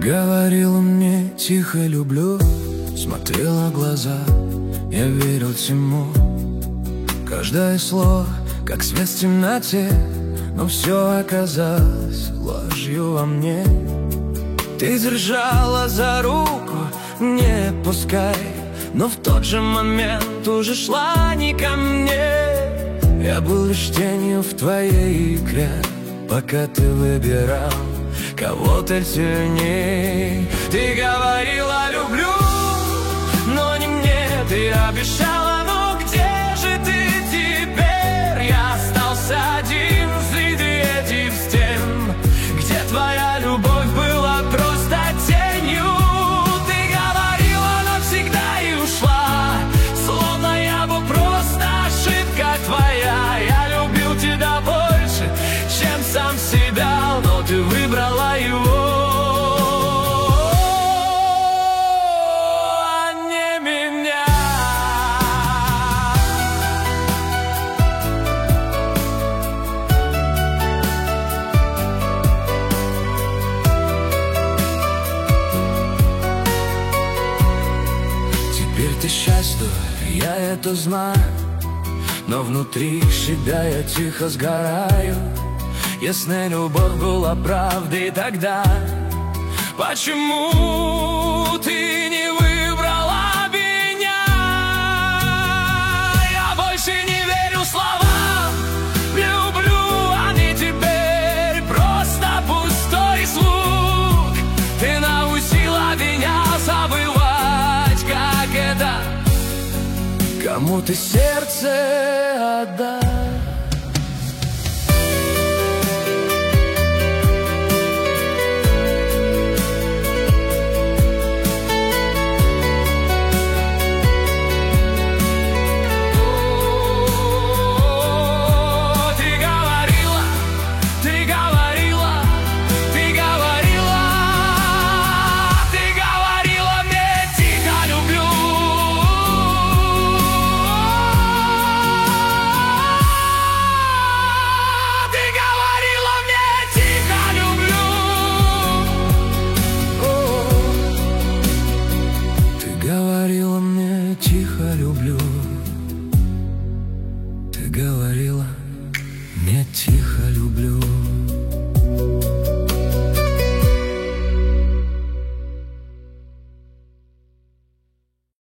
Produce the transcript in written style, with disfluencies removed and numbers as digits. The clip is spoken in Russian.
говорила мне тихо люблю, смотрела в глаза, я верил всему. Каждое слово, как свет в темноте, но все оказалось ложью во мне. Ты держала за руку, не отпускай, но в тот же момент уже шла не ко мне. Я был лишь тенью в твоей игре, пока ты выбирал кого-то сильней. Ты говорила люблю, но не мне ты обещала. Но где же ты теперь? Я остался один среди этих стен, где твоя любовь была просто тенью. Ты говорила навсегда и ушла, словно я был просто ошибка твоя. Я любил тебя больше, чем сам себя, но ты выбрала его, а не меня. Теперь ты счастлива, я это знаю, но внутри себя я тихо сгораю. Если любовь была правдой тогда, почему ты не выбрала меня? Я больше не верю словам люблю, они теперь просто пустой звук. Ты научила меня забывать, как это кому-то сердце отдать.